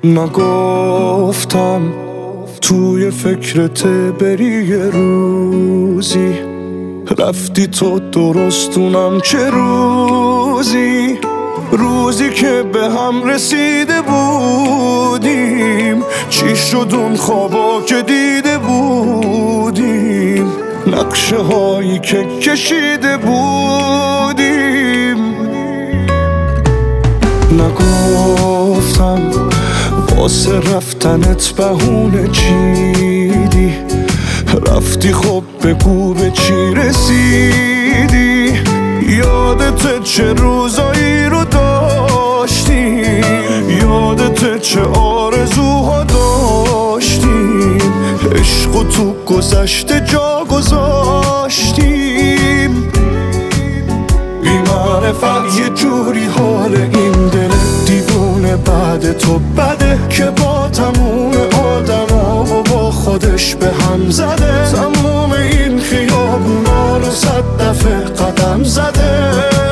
نگفتم توی فکرت بری یه روزی، رفتی تو درستونم چه روزی، روزی که به هم رسیده بودیم، چی شد اون خوابا که دیده بودیم، نقشه هایی که کشیده بودیم. نگفتم واسه رفتنت بهونه چیدی، رفتی خب بگو به چی رسیدی، یادت چه روزایی رو داشتیم، یادت چه آرزوها داشتیم، عشق و تو گذشته جا گذاشتیم. بی معرفت یه جوری حال این دل دیوونه بعد تو بده، که با تموم آدما و با خودش به هم زده، تموم این خیابونا رو 100 دفعه قدم زده.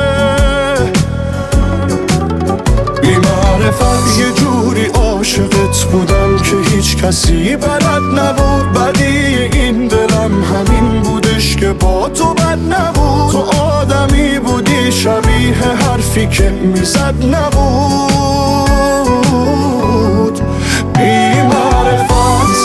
بی معرفت یه جوری عاشقت بودم که هیچ کسی بلد نبود، بدی این دلم همین بودش که با تو بد نبود، تو آدمی بودی شبیه حرفی که میزد نبود. بی معرفت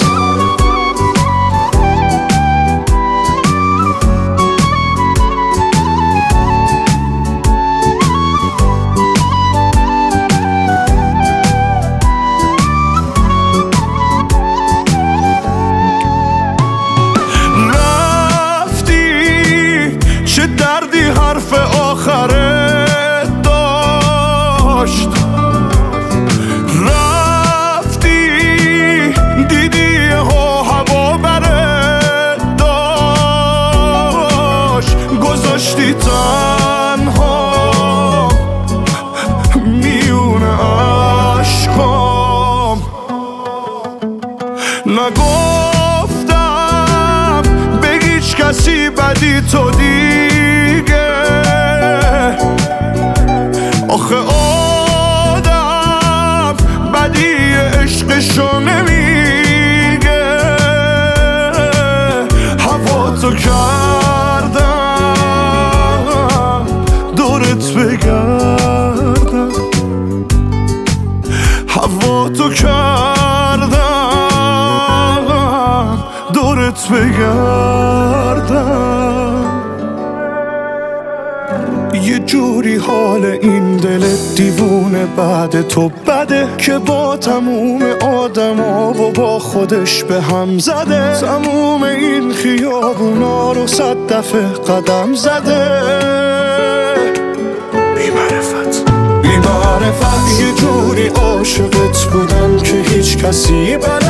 چه دردی حرف آخرت داشت، رفتی دیدی هوا برت داشت، گذاشتی تنها میون عشقام. نگفتم به هیچ کسی بدی تو دیگه، آخه آدم بدی عشقشو نمیگه، هوا تو کردم دورت بگردم، هوا تو کردم دورت بگردم. یه جوری حال این دل دیوونه بعد تو بده، که با تموم آدما و با خودش به هم زده، تموم این خیابونا رو 100 دفعه قدم زده. بی معرفت یه جوری عاشقت بودم که هیچ کسی بلد